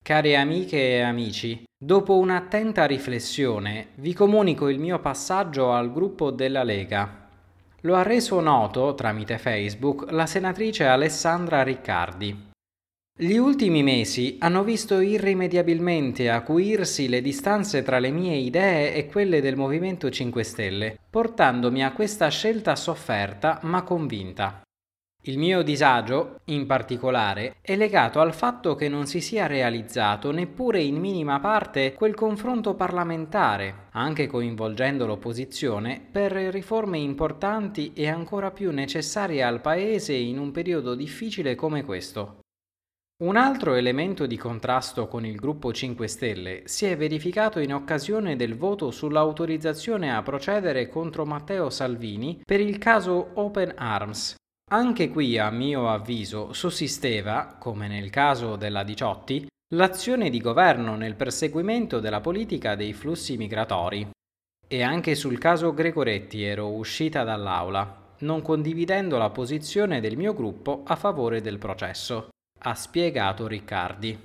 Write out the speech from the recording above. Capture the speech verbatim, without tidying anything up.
Care amiche e amici, dopo un'attenta riflessione vi comunico il mio passaggio al gruppo della Lega. Lo ha reso noto, tramite Facebook, la senatrice Alessandra Riccardi. Gli ultimi mesi hanno visto irrimediabilmente acuirsi le distanze tra le mie idee e quelle del Movimento cinque Stelle, portandomi a questa scelta sofferta ma convinta. Il mio disagio, in particolare, è legato al fatto che non si sia realizzato neppure in minima parte quel confronto parlamentare, anche coinvolgendo l'opposizione, per riforme importanti e ancora più necessarie al Paese in un periodo difficile come questo. Un altro elemento di contrasto con il gruppo cinque Stelle si è verificato in occasione del voto sull'autorizzazione a procedere contro Matteo Salvini per il caso Open Arms. Anche qui, a mio avviso, sussisteva, come nel caso della Diciotti, l'azione di governo nel perseguimento della politica dei flussi migratori. E anche sul caso Gregoretti ero uscita dall'aula, non condividendo la posizione del mio gruppo a favore del processo, ha spiegato Riccardi.